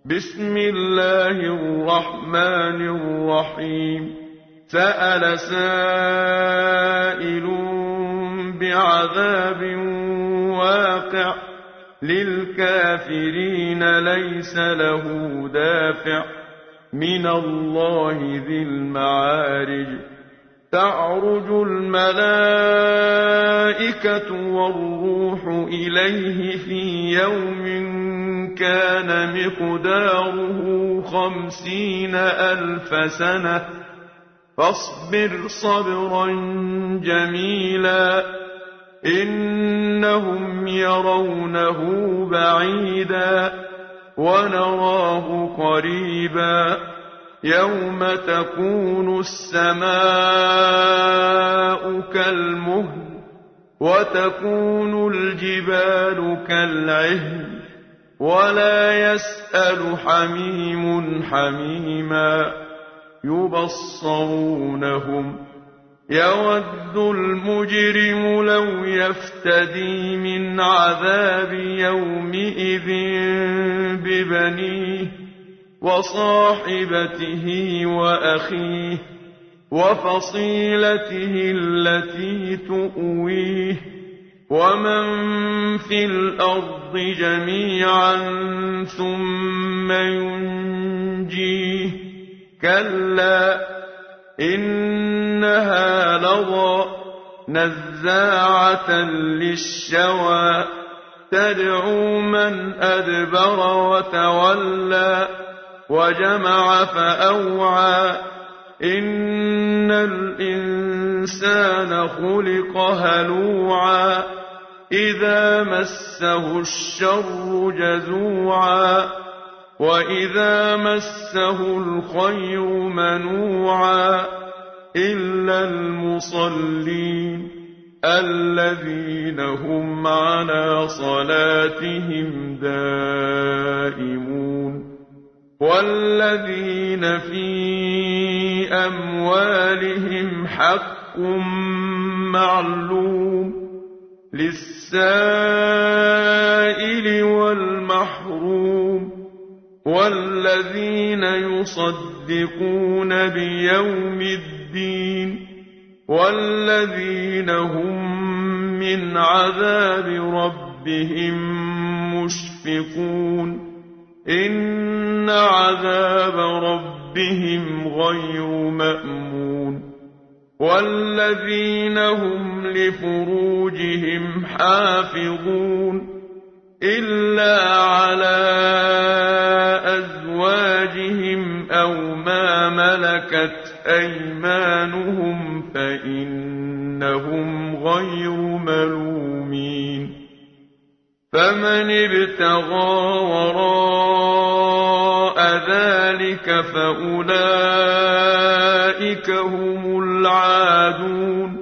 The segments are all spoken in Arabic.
بسم الله الرحمن الرحيم. سأل سائل بعذاب واقع للكافرين ليس له دافع من الله ذي المعارج. تعرج الملائكة والروح إليه في يوم كان مقداره 50,000 سنة فاصبر صبرا جميلا إنهم يرونه بعيدا ونراه قريبا يوم تكون السماء كالمهل وتكون الجبال كالعهن ولا يسأل حميم حميما يبصرونهم يود المجرم لو يفتدي من عذاب يومئذ ببنيه وصاحبته وأخيه وفصيلته التي تؤويه ومن في الأرض جميعا ثم ينجيه كلا إنها لظى نزاعة للشوى تدعو من أدبر وتولى وجمع فأوعى إن الإنسان خلق هلوعا إذا مسه الشر جزوعا وإذا مسه الخير منوعا إلا المصلين الذين هم على صلاتهم دائمون والذين في أموالهم حق معلوم للسائل والمحروم والذين يصدقون بيوم الدين والذين هم من عذاب ربهم مشفقون إن عذاب ربهم غير مأمون والذين هم لفروجهم حافظون إلا على أزواجهم أو ما ملكت أيمانهم فإنهم غير ملومين فمن ابتغى وراء ذلك فأولئك هم العادون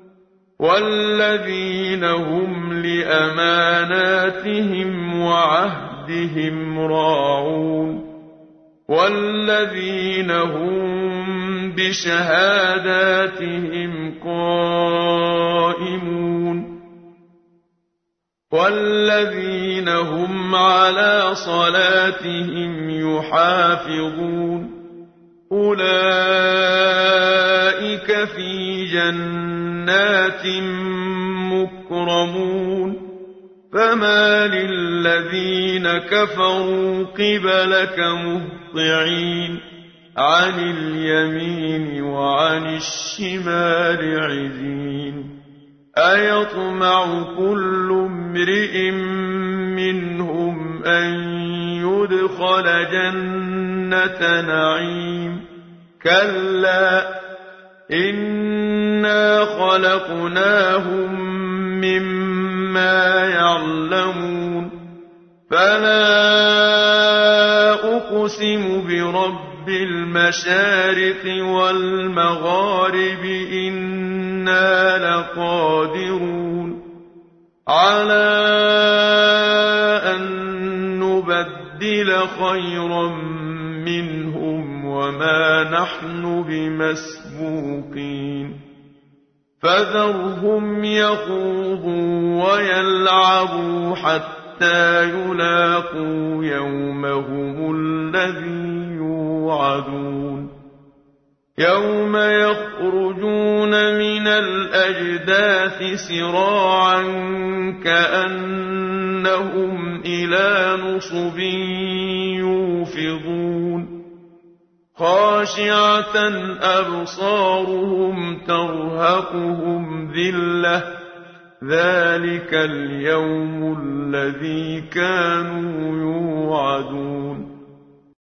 والذين هم لأماناتهم وعهدهم راعون والذين هم بشهاداتهم قائمون والذين هم على صلاتهم يحافظون أولئك في جنات مكرمون فما للذين كفروا قبلك مهطعين عن اليمين وعن الشمال عزين أيطمع كل امرئ منهم أن يدخل جنة نعيم كلا إنا خلقناهم مما يعلمون فلا أقسم برب المشارق والمغارب إنا لقادرون على أن نبدل خيرا منهم وما نحن بمسبوقين فذرهم يخوضوا ويلعبوا حتى يلاقوا يومهم الذي يوعدون يوم يخرجون من الأجداث سراعا كأنهم إلى نصب يوفضون خاشعة أبصارهم ترهقهم ذلة ذلك اليوم الذي كانوا يوعدون